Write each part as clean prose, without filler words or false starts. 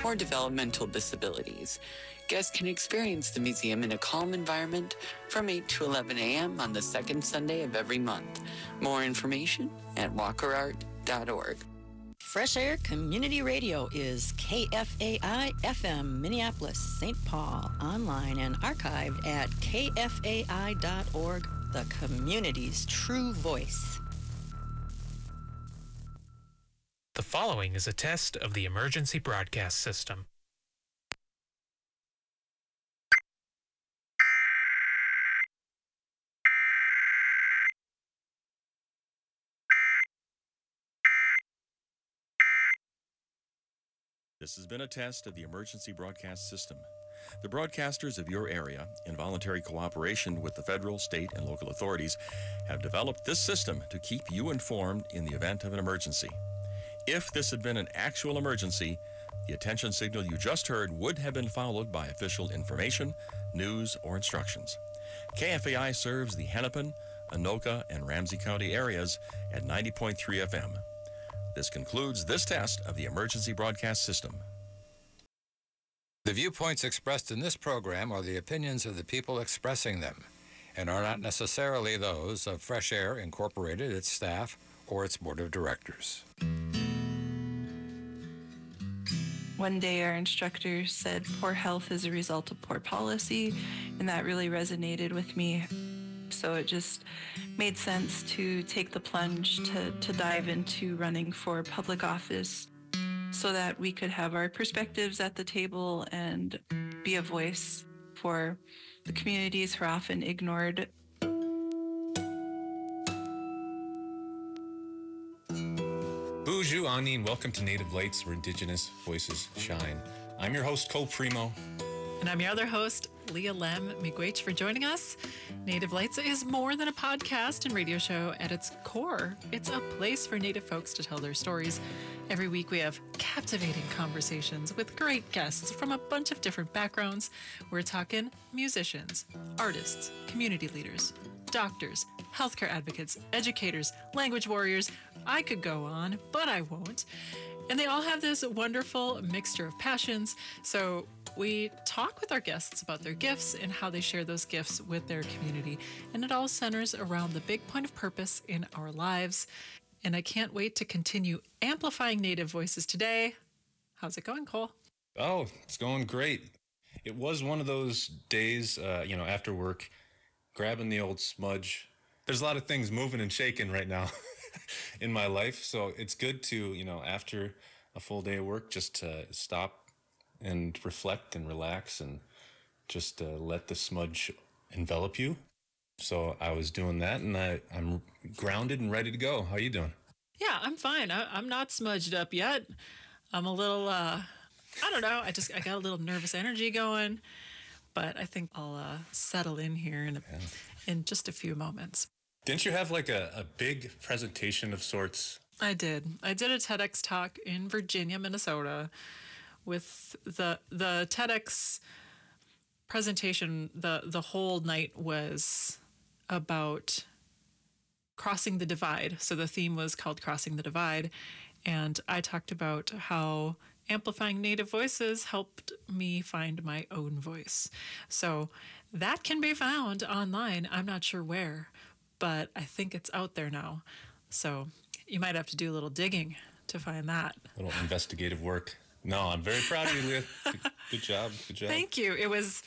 or developmental disabilities. Guests can experience the museum in a calm environment from 8 to 11 a.m. on the second Sunday of every month. More information at walkerart.org. Fresh Air Community Radio is KFAI FM, Minneapolis, St. Paul, online and archived at kfai.org, the community's true voice. The following is a test of the emergency broadcast system. This has been a test of the emergency broadcast system. The broadcasters of your area, in voluntary cooperation with the federal, state, and local authorities, have developed this system to keep you informed in the event of an emergency. If this had been an actual emergency, the attention signal you just heard would have been followed by official information, news, or instructions. KFAI serves the Hennepin, Anoka, and Ramsey County areas at 90.3 FM. This concludes this test of the emergency broadcast system. The viewpoints expressed in this program are the opinions of the people expressing them and are not necessarily those of Fresh Air Incorporated, its staff, or its board of directors. One day our instructor said poor health is a result of poor policy, and that really resonated with me. So it just made sense to take the plunge to dive into running for public office so that we could have our perspectives at the table and be a voice for the communities who are often ignored. Bonjour, Ani, and welcome to Native Lights, where Indigenous voices shine. I'm your host, Cole Primo. And I'm your other host, Leah Lem. Miigwech for joining us. Native Lights is more than a podcast and radio show at its core. It's a place for Native folks to tell their stories. Every week we have captivating conversations with great guests from a bunch of different backgrounds. We're talking musicians, artists, community leaders, doctors, healthcare advocates, educators, language warriors. I could go on, but I won't. And they all have this wonderful mixture of passions. So we talk with our guests about their gifts and how they share those gifts with their community. And it all centers around the big point of purpose in our lives. And I can't wait to continue amplifying Native voices today. How's it going, Cole? Oh, it's going great. It was one of those days, after work, grabbing the old smudge. There's a lot of things moving and shaking right now in my life. So it's good to, after a full day of work, just to stop and reflect and relax and just let the smudge envelop you. So I was doing that, and I'm grounded and ready to go. How you doing? Yeah, I'm fine. I'm not smudged up yet. I'm a little, I don't know. I got a little nervous energy going, but I think I'll settle in here in just a few moments. Didn't you have like a big presentation of sorts? I did a TEDx talk in Virginia, Minnesota. With the TEDx presentation, the whole night was about crossing the divide. So the theme was called Crossing the Divide. And I talked about how amplifying Native voices helped me find my own voice. So that can be found online. I'm not sure where, but I think it's out there now. So you might have to do a little digging to find that. A little investigative work. No, I'm very proud of you, Leah. Good job. Thank you. It was,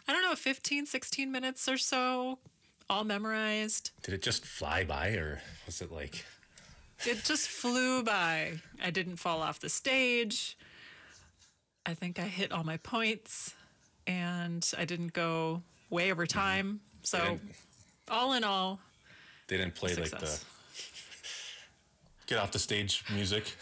15, 16 minutes or so, all memorized. Did it just fly by, or was it like... It just flew by. I didn't fall off the stage. I think I hit all my points, and I didn't go way over time. So, all in all, they didn't play success. Like the get off the stage music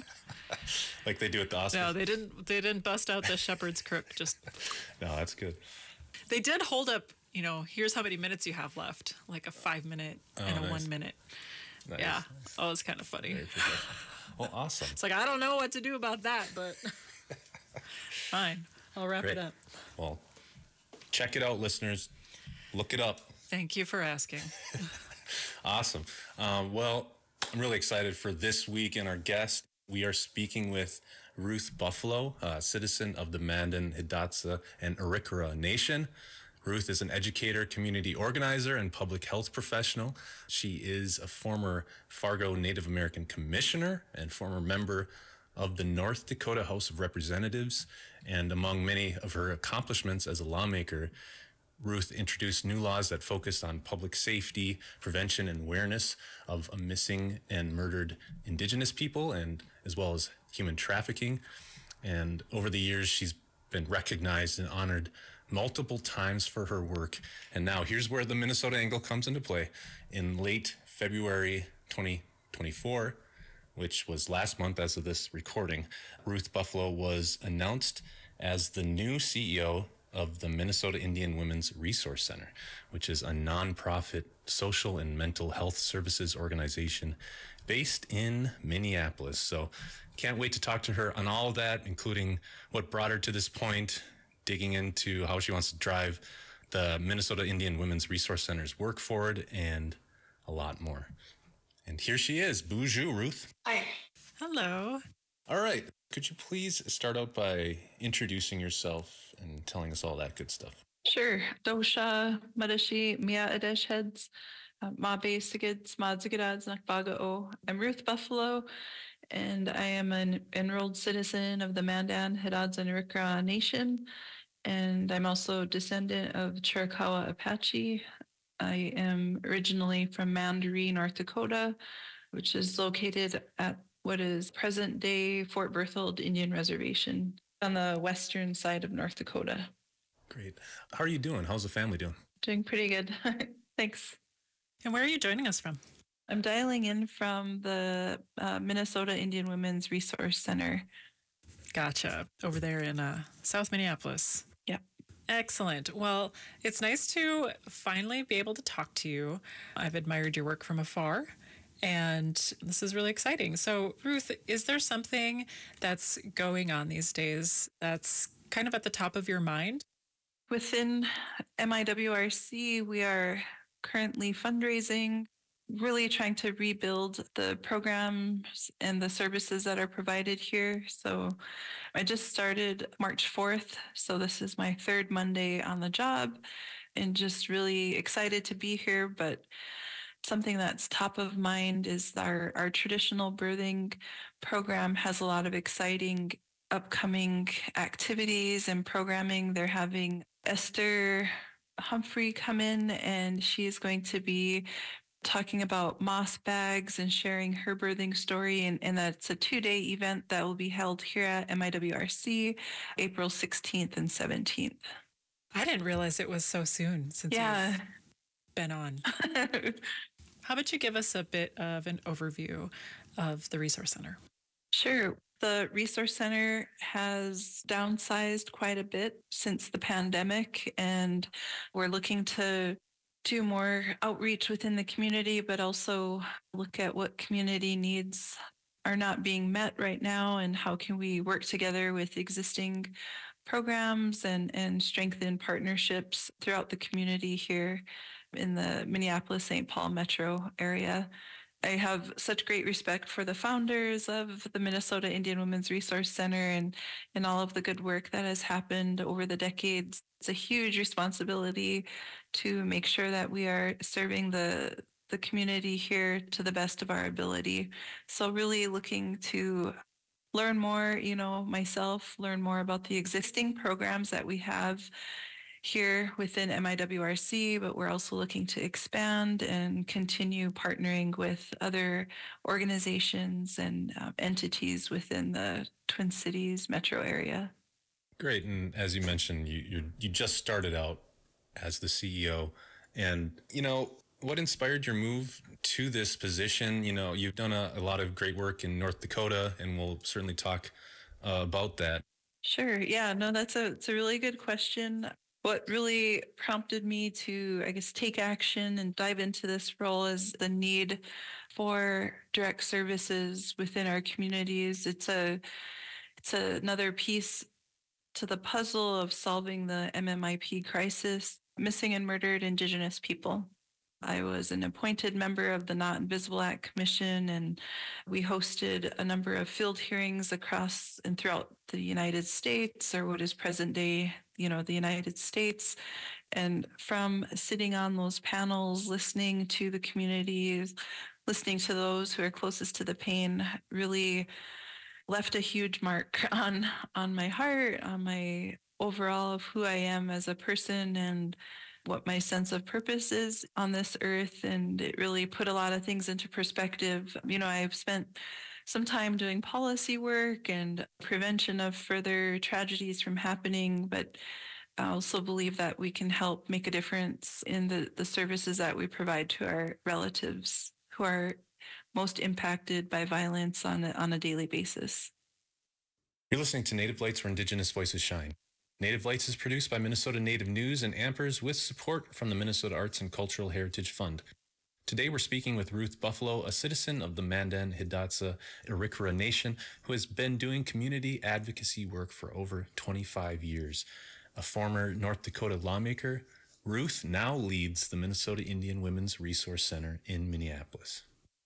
like they do at the Oscars. No, they didn't bust out the shepherd's crook. No, that's good. They did hold up, here's how many minutes you have left, like a 5 minute and a 1 minute. Nice. Yeah. Oh, it's kind of funny. Well, awesome. It's like, I don't know what to do about that, but fine. I'll wrap it up. Well, check it out, listeners. Look it up. Thank you for asking. Awesome. Well, I'm really excited for this week and our guest. We are speaking with Ruth Buffalo, a citizen of the Mandan, Hidatsa, and Arikara Nation. Ruth is an educator, community organizer, and public health professional. She is a former Fargo Native American commissioner and former member of the North Dakota House of Representatives. And among many of her accomplishments as a lawmaker, Ruth introduced new laws that focused on public safety, prevention, and awareness of missing and murdered Indigenous people, and as well as human trafficking. And over the years, she's been recognized and honored multiple times for her work. And now here's where the Minnesota angle comes into play. In late February 2024, which was last month as of this recording, Ruth Buffalo was announced as the new CEO of the Minnesota Indian Women's Resource Center, which is a nonprofit social and mental health services organization based in Minneapolis. So can't wait to talk to her on all of that, including what brought her to this point, digging into how she wants to drive the Minnesota Indian Women's Resource Center's work forward, and a lot more. And here she is. Bonjour, Ruth. Hi. Hello. All right. Could you please start out by introducing yourself and telling us all that good stuff? Sure. Dosha Madashi Mia Adesh Heads Mabe Sigids Madzigads Nakbaga O. I'm Ruth Buffalo, and I am an enrolled citizen of the Mandan, Hidatsa, and Arikara Nation. And I'm also a descendant of Chiricahua Apache. I am originally from Mandaree, North Dakota, which is located at what is present-day Fort Berthold Indian Reservation on the western side of North Dakota. Great. How are you doing? How's the family doing? Doing pretty good. Thanks. And where are you joining us from? I'm dialing in from the Minnesota Indian Women's Resource Center. Gotcha. Over there in South Minneapolis. Yep. Excellent. Well, it's nice to finally be able to talk to you. I've admired your work from afar, and this is really exciting. So, Ruth, is there something that's going on these days that's kind of at the top of your mind? Within MIWRC, we are currently fundraising, really trying to rebuild the programs and the services that are provided here. So I just started March 4th. So this is my third Monday on the job, and just really excited to be here. But something that's top of mind is our traditional birthing program has a lot of exciting upcoming activities and programming. They're having Esther Humphrey come in, and she is going to be talking about moss bags and sharing her birthing story. And that's a 2-day event that will be held here at MIWRC, April 16th and 17th. I didn't realize it was so soon since you've been on. How about you give us a bit of an overview of the Resource Center? Sure. The Resource Center has downsized quite a bit since the pandemic, and we're looking to do more outreach within the community, but also look at what community needs are not being met right now, and how can we work together with existing programs and strengthen partnerships throughout the community here in the Minneapolis-St. Paul metro area. I have such great respect for the founders of the Minnesota Indian Women's Resource Center and all of the good work that has happened over the decades. It's a huge responsibility to make sure that we are serving the community here to the best of our ability. So really looking to learn more, myself, learn more about the existing programs that we have here within MIWRC, but we're also looking to expand and continue partnering with other organizations and entities within the Twin Cities metro area. Great. And as you mentioned, you just started out as the CEO. And, what inspired your move to this position? You've done a lot of great work in North Dakota, and we'll certainly talk about that. Sure. Yeah, no, it's a really good question. What really prompted me to, take action and dive into this role is the need for direct services within our communities. It's another piece to the puzzle of solving the MMIP crisis, missing and murdered Indigenous people. I was an appointed member of the Not Invisible Act Commission, and we hosted a number of field hearings across and throughout the United States, or what is present day, the United States. And from sitting on those panels, listening to the communities, listening to those who are closest to the pain, really left a huge mark on my heart, on my overall of who I am as a person and what my sense of purpose is on this earth. And it really put a lot of things into perspective. I've spent some time doing policy work and prevention of further tragedies from happening, but I also believe that we can help make a difference in the services that we provide to our relatives who are most impacted by violence on a daily basis. You're listening to Native Lights, where Indigenous voices shine. Native Lights is produced by Minnesota Native News and Ampers with support from the Minnesota Arts and Cultural Heritage Fund. Today we're speaking with Ruth Buffalo, a citizen of the Mandan, Hidatsa, Arikara Nation who has been doing community advocacy work for over 25 years. A former North Dakota lawmaker, Ruth now leads the Minnesota Indian Women's Resource Center in Minneapolis.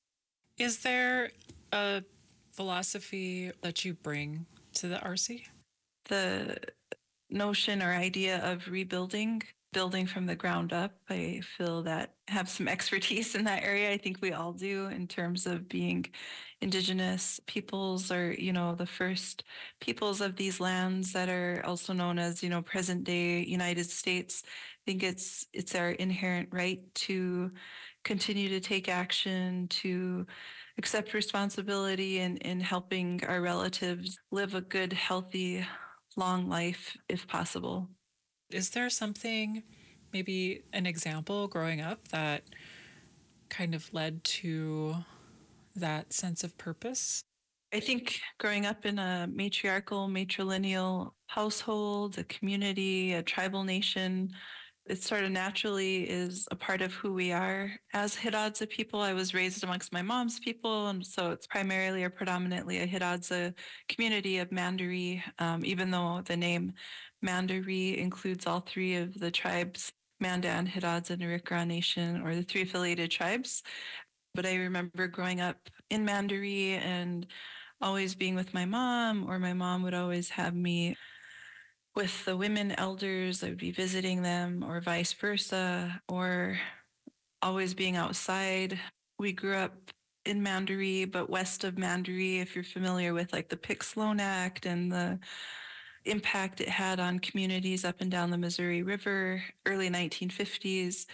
Is there a philosophy that you bring to the RC? The notion or idea of building from the ground up, I feel that I have some expertise in that area. I think we all do, in terms of being Indigenous peoples, or the first peoples of these lands that are also known as present day United States. I think it's our inherent right to continue to take action, to accept responsibility in helping our relatives live a good, healthy, long life if possible. Is there something, maybe an example growing up, that kind of led to that sense of purpose? I think growing up in a matriarchal, matrilineal household, a community, a tribal nation, it sort of naturally is a part of who we are as Hidatsa people. I was raised amongst my mom's people, and so it's primarily or predominantly a Hidatsa community of Mandaree, even though the name Mandaree includes all three of the tribes, Mandan, Hidatsa, and Arikara Nation, or the three affiliated tribes. But I remember growing up in Mandaree and always being with my mom, or my mom would always have me with the women elders. I would be visiting them, or vice versa, or always being outside. We grew up in Mandaree, but west of Mandaree, if you're familiar with like the Pick-Sloan Act and the impact it had on communities up and down the Missouri River, early 1950s.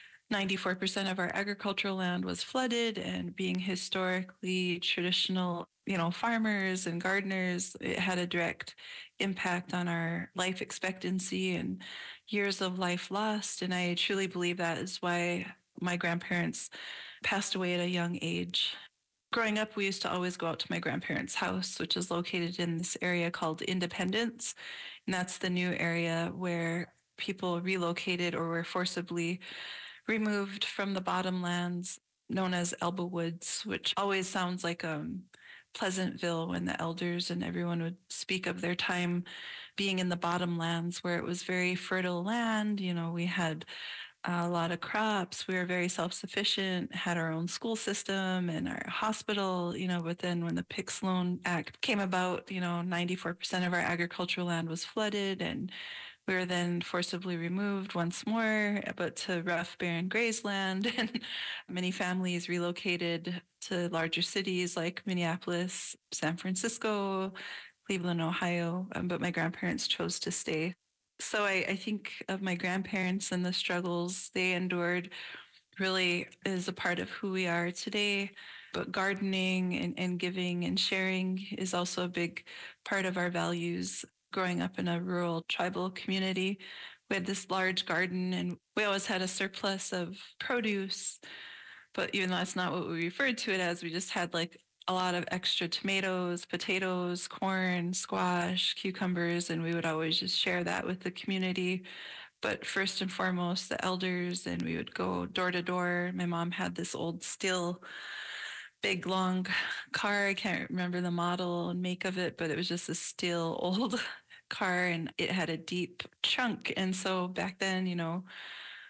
94% of our agricultural land was flooded, and being historically traditional, farmers and gardeners, it had a direct impact on our life expectancy and years of life lost. And I truly believe that is why my grandparents passed away at a young age. Growing up, we used to always go out to my grandparents' house, which is located in this area called Independence. And that's the new area where people relocated or were forcibly removed from the bottomlands known as Elba Woods, which always sounds like Pleasantville when the elders and everyone would speak of their time being in the bottomlands, where it was very fertile land. We had a lot of crops. We were very self-sufficient, had our own school system and our hospital, but then when the Pick-Sloan Act came about, 94% of our agricultural land was flooded, and we were then forcibly removed once more, but to rough, barren grazeland, and many families relocated to larger cities like Minneapolis, San Francisco, Cleveland, Ohio, but my grandparents chose to stay. So I think of my grandparents and the struggles they endured really is a part of who we are today. But gardening and giving and sharing is also a big part of our values. Growing up in a rural tribal community, we had this large garden, and we always had a surplus of produce. But even though that's not what we referred to it as, we just had like a lot of extra tomatoes, potatoes, corn, squash, cucumbers, and we would always just share that with the community. But first and foremost, the elders, and we would go door to door. My mom had this old steel, big, long car. I can't remember the model and make of it, but it was just a steel old car, and it had a deep trunk. And so back then,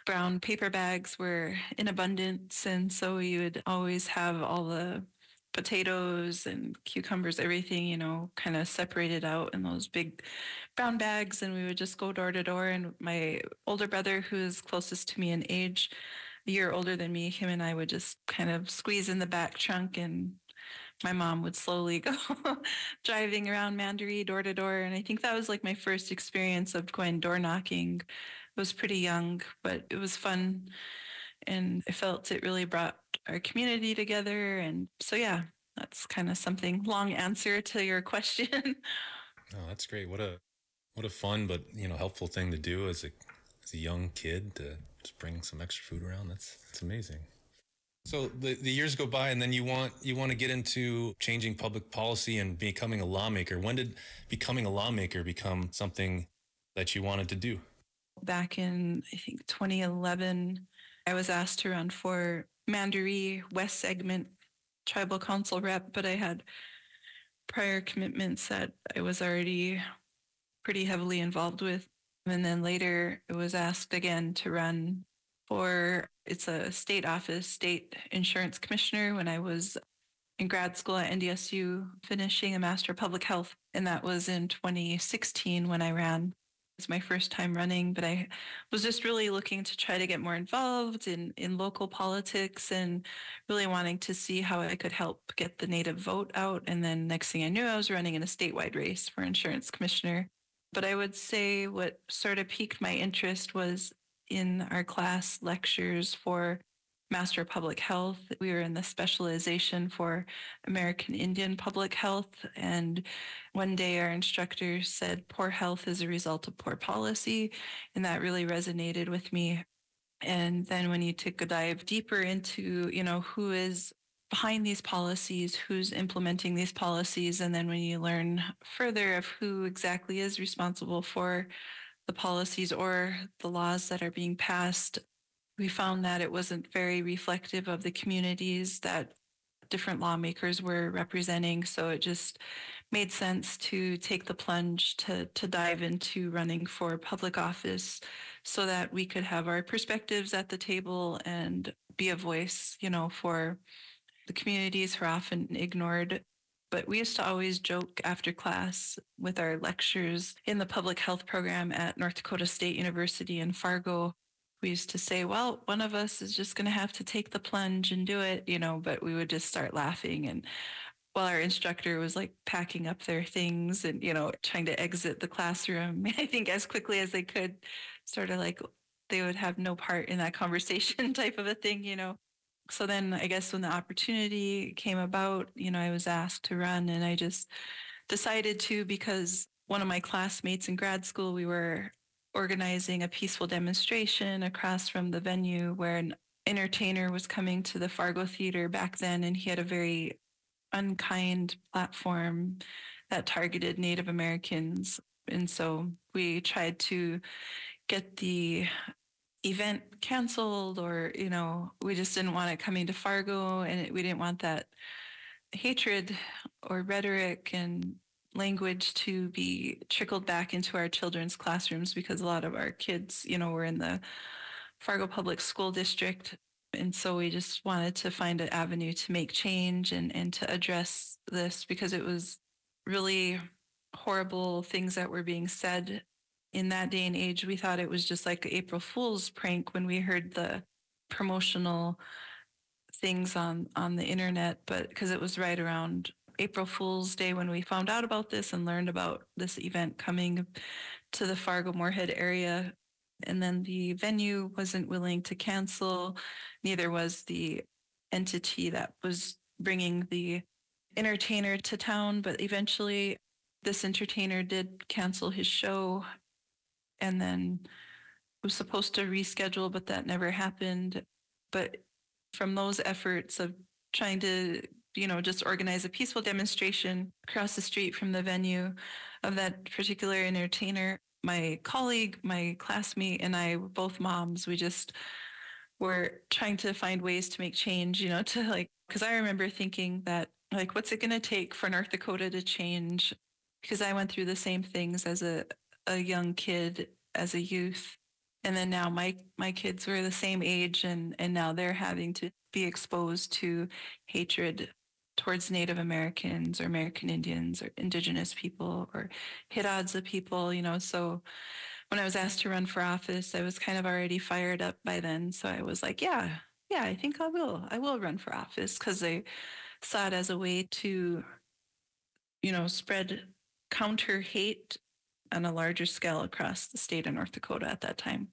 brown paper bags were in abundance. And so we would always have all the potatoes and cucumbers, everything, kind of separated out in those big brown bags. And we would just go door to door. And my older brother, who is closest to me in age, a year older than me, him and I would just kind of squeeze in the back trunk, and my mom would slowly go driving around Mandaree door to door. And I think that was like my first experience of going door knocking. I was pretty young, but it was fun. And I felt it really brought our community together. And so, yeah, that's kind of something. Long answer to your question. Oh, that's great. What a fun but helpful thing to do as a young kid, to just bring some extra food around. That's amazing. So the years go by, and then you want to get into changing public policy and becoming a lawmaker. When did becoming a lawmaker become something that you wanted to do? Back in, I think, 2011, I was asked to run for Mandaree West Segment Tribal Council rep, but I had prior commitments that I was already pretty heavily involved with. And then later I was asked again to run for, it's a state office, state insurance commissioner, when I was in grad school at NDSU, finishing a Master of Public Health. And that was in 2016 when I ran. It was my first time running, but I was just really looking to try to get more involved in local politics and really wanting to see how I could help get the Native vote out. And then next thing I knew, I was running in a statewide race for insurance commissioner. But I would say what sort of piqued my interest was in our class lectures for Master of Public Health. We were in the specialization for American Indian Public Health. And one day our instructor said, poor health is a result of poor policy. And that really resonated with me. And then when you took a dive deeper into, who is behind these policies, who's implementing these policies, and then when you learn further of who exactly is responsible for the policies or the laws that are being passed, we found that it wasn't very reflective of the communities that different lawmakers were representing. So it just made sense to take the plunge to dive into running for public office so that we could have our perspectives at the table and be a voice, for the communities who are often ignored. But we used to always joke after class with our lectures in the public health program at North Dakota State University in Fargo. We used to say, well, one of us is just going to have to take the plunge and do it, but we would just start laughing. And while our instructor was like packing up their things and, trying to exit the classroom, I think as quickly as they could, sort of like they would have no part in that conversation type of a thing, So then I guess when the opportunity came about, I was asked to run, and I just decided to because one of my classmates in grad school, we were organizing a peaceful demonstration across from the venue where an entertainer was coming to the Fargo Theater back then, and he had a very unkind platform that targeted Native Americans. And so we tried to get the event canceled, or, we just didn't want it coming to Fargo, and we didn't want that hatred or rhetoric and language to be trickled back into our children's classrooms, because a lot of our kids, were in the Fargo Public School District. And so we just wanted to find an avenue to make change and to address this, because it was really horrible things that were being said in that day and age. We thought it was just like April Fool's prank when we heard the promotional things on the internet, but because it was right around April Fool's Day when we found out about this and learned about this event coming to the Fargo-Moorhead area. And then the venue wasn't willing to cancel. Neither was the entity that was bringing the entertainer to town. But eventually this entertainer did cancel his show, and then was supposed to reschedule, but that never happened. But from those efforts of trying to just organize a peaceful demonstration across the street from the venue of that particular entertainer, my colleague, my classmate, and I were both moms. We just were trying to find ways to make change, to because I remember thinking that, what's it going to take for North Dakota to change? Because I went through the same things as a young kid, as a youth. And then now my kids were the same age, and now they're having to be exposed to hatred towards Native Americans or American Indians or Indigenous people or Hidatsa people, So when I was asked to run for office, I was kind of already fired up by then. So I was like, yeah, I think I will run for office, because I saw it as a way to, spread counter hate on a larger scale across the state of North Dakota at that time.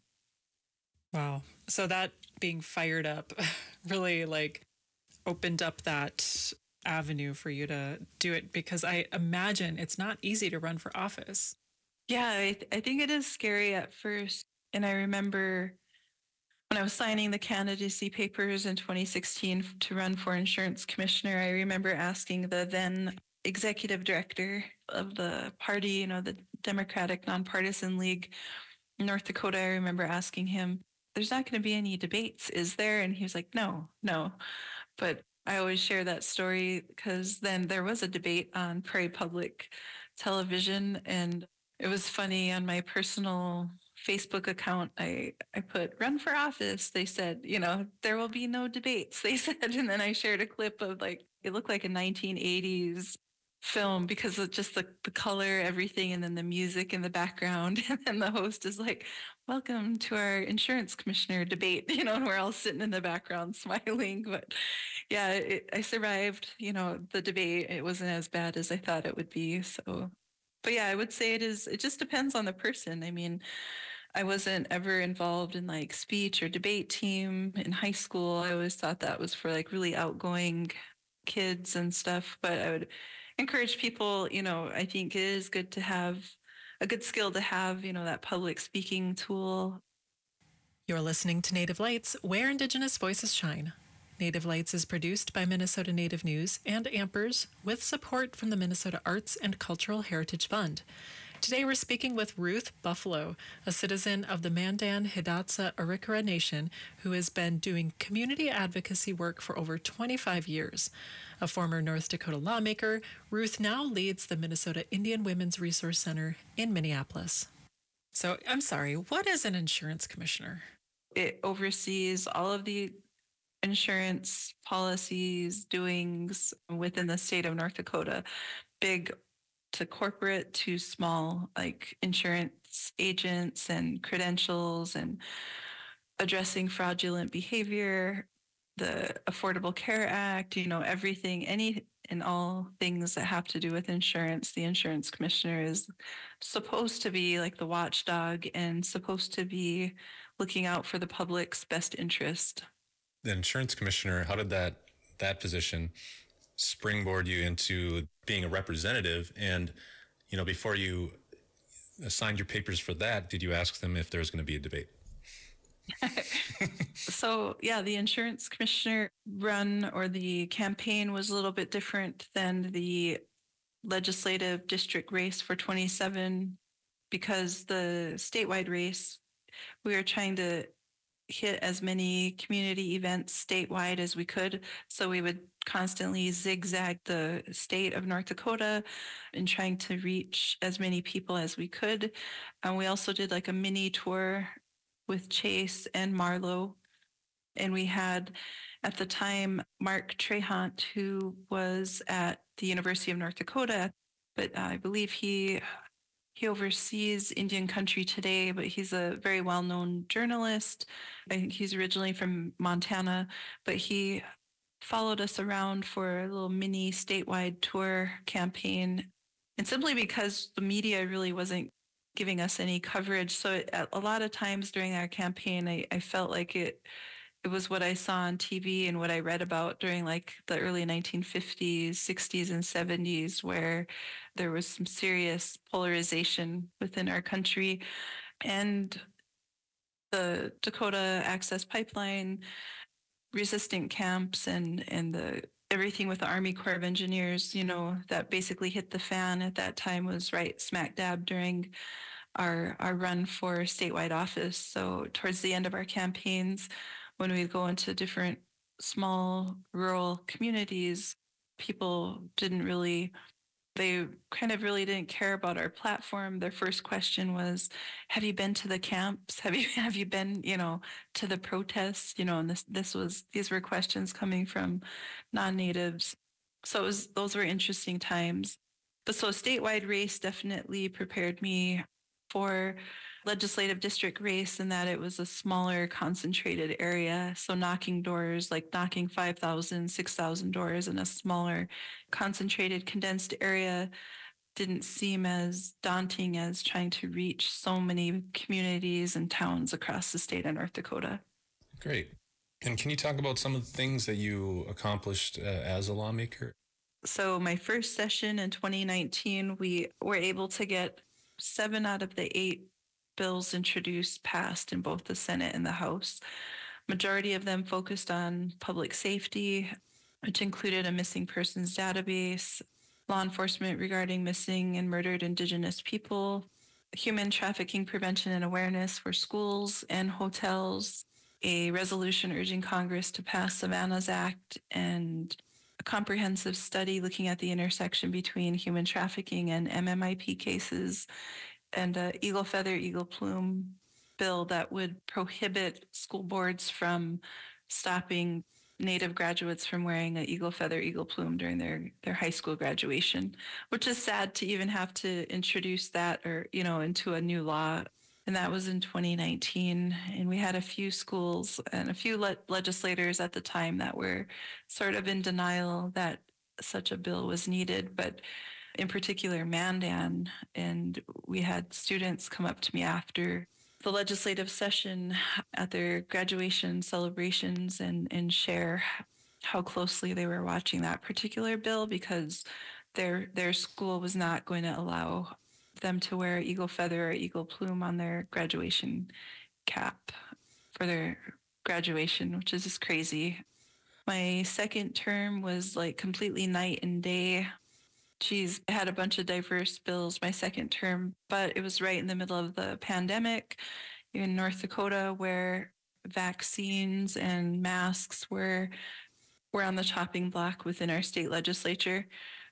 Wow. So that being fired up really opened up that avenue for you to do it, because I imagine it's not easy to run for office. Yeah, I think it is scary at first. And I remember when I was signing the candidacy papers in 2016 to run for insurance commissioner, I remember asking the then executive director of the party, the Democratic Nonpartisan League in North Dakota. I remember asking him, there's not going to be any debates, is there? And he was like, no. But I always share that story because then there was a debate on Prairie Public Television, and it was funny. On my personal Facebook account, I put run for office. They said, there will be no debates, they said. And then I shared a clip of it looked like a 1980s film because of just the color, everything, and then the music in the background. And then the host is like, welcome to our insurance commissioner debate, and we're all sitting in the background smiling. But yeah, I survived, the debate. It wasn't as bad as I thought it would be. So, but yeah, I would say it just depends on the person. I mean, I wasn't ever involved in speech or debate team in high school. I always thought that was for really outgoing kids and stuff. But I would encourage people, I think it is good to have a good skill to have, that public speaking tool. You're listening to Native Lights, where Indigenous voices shine. Native Lights is produced by Minnesota Native News and Ampers with support from the Minnesota Arts and Cultural Heritage Fund. Today we're speaking with Ruth Buffalo, a citizen of the Mandan Hidatsa Arikara Nation who has been doing community advocacy work for over 25 years. A former North Dakota lawmaker, Ruth now leads the Minnesota Indian Women's Resource Center in Minneapolis. So, I'm sorry, what is an insurance commissioner? It oversees all of the insurance policies, doings within the state of North Dakota, big to corporate to small, like insurance agents and credentials and addressing fraudulent behavior, the Affordable Care Act, everything, any and all things that have to do with insurance. The insurance commissioner is supposed to be like the watchdog and supposed to be looking out for the public's best interest. The insurance commissioner, how did that position springboard you into being a representative? And, before you signed your papers for that, did you ask them if there was going to be a debate? So, yeah, the insurance commissioner run or the campaign was a little bit different than the legislative district race for 27, because the statewide race, we were trying to hit as many community events statewide as we could. So we would constantly zigzag the state of North Dakota and trying to reach as many people as we could. And we also did a mini tour with Chase and Marlowe. And we had, at the time, Mark Trehant, who was at the University of North Dakota, but I believe he oversees Indian Country Today, but he's a very well-known journalist. I think he's originally from Montana, but he followed us around for a little mini statewide tour campaign. And simply because the media really wasn't giving us any coverage. So a lot of times during our campaign, I felt like it was what I saw on TV and what I read about during the early 1950s, 60s, and 70s, where there was some serious polarization within our country. And the Dakota Access Pipeline, resistant camps, and everything with the Army Corps of Engineers, that basically hit the fan at that time was right smack dab during our run for statewide office. So towards the end of our campaigns, when we go into different small rural communities, people they kind of really didn't care about our platform. Their first question was, have you been to the camps? Have you been, to the protests? And these were questions coming from non-natives. So those were interesting times. But so statewide race definitely prepared me for legislative district race in that it was a smaller concentrated area. So knocking doors, like knocking 5,000, 6,000 doors in a smaller concentrated condensed area didn't seem as daunting as trying to reach so many communities and towns across the state of North Dakota. Great. And can you talk about some of the things that you accomplished as a lawmaker? So my first session in 2019, we were able to get 7 out of the 8 bills introduced passed in both the Senate and the House. Majority of them focused on public safety, which included a missing persons database, law enforcement regarding missing and murdered Indigenous people, human trafficking prevention and awareness for schools and hotels, a resolution urging Congress to pass Savannah's Act, and a comprehensive study looking at the intersection between human trafficking and MMIP cases, and an eagle feather, eagle plume bill that would prohibit school boards from stopping Native graduates from wearing an eagle feather, eagle plume during their high school graduation, which is sad to even have to introduce that into a new law. And that was in 2019. And we had a few schools and a few legislators at the time that were sort of in denial that such a bill was needed. But in particular, Mandan, and we had students come up to me after the legislative session at their graduation celebrations and share how closely they were watching that particular bill because their school was not going to allow them to wear eagle feather or eagle plume on their graduation cap for their graduation, which is just crazy. My second term was like completely night and day. Geez, I had a bunch of diverse bills my second term, but it was right in the middle of the pandemic in North Dakota where vaccines and masks were on the chopping block within our state legislature.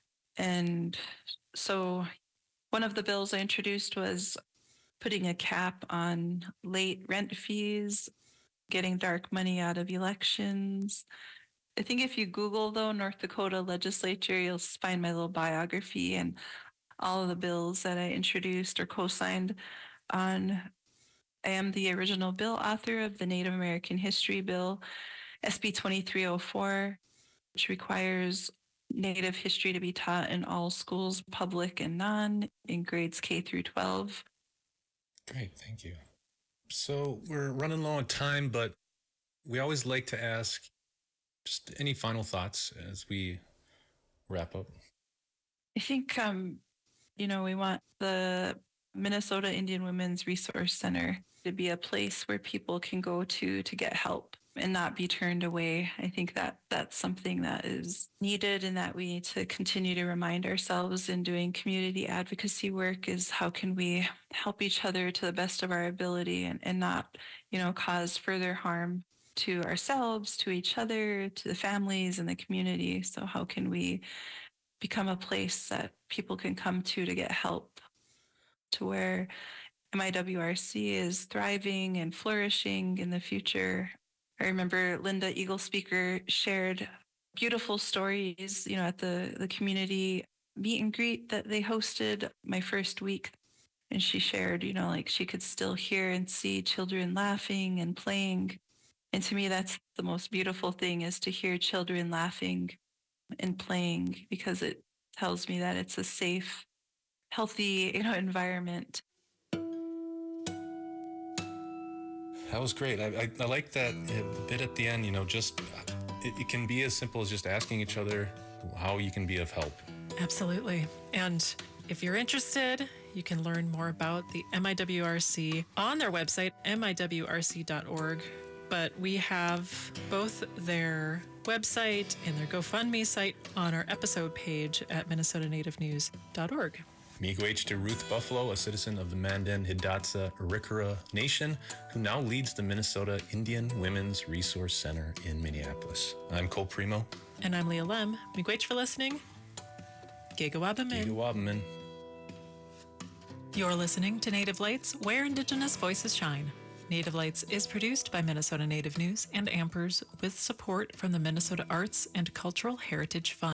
And so one of the bills I introduced was putting a cap on late rent fees, getting dark money out of elections. I think if you Google, though, North Dakota legislature, you'll find my little biography and all of the bills that I introduced or co-signed on. I am the original bill author of the Native American History Bill, SB 2304, which requires Native history to be taught in all schools, public and non, in grades K through 12. Great, thank you. So we're running low on time, but we always like to ask just any final thoughts as we wrap up. I think, we want the Minnesota Indian Women's Resource Center to be a place where people can go to get help and not be turned away. I think that that's something that is needed and that we need to continue to remind ourselves in doing community advocacy work is how can we help each other to the best of our ability and not, cause further harm to ourselves, to each other, to the families and the community. So how can we become a place that people can come to get help, to where MIWRC is thriving and flourishing in the future. I remember Linda Eagle Speaker shared beautiful stories, at the community meet and greet that they hosted my first week. And she shared, she could still hear and see children laughing and playing. And to me, that's the most beautiful thing is to hear children laughing and playing because it tells me that it's a safe, healthy, environment. That was great. I like that bit at the end, it can be as simple as just asking each other how you can be of help. Absolutely. And if you're interested, you can learn more about the MIWRC on their website, miwrc.org. But we have both their website and their GoFundMe site on our episode page at minnesotanativenews.org. Miigwech to Ruth Buffalo, a citizen of the Mandan Hidatsa Arikara Nation, who now leads the Minnesota Indian Women's Resource Center in Minneapolis. I'm Cole Primo. And I'm Leah Lem. Miigwech for listening. Gigawabamin. Gigawabamin. You're listening to Native Lights, where Indigenous voices shine. Native Lights is produced by Minnesota Native News and Ampers with support from the Minnesota Arts and Cultural Heritage Fund.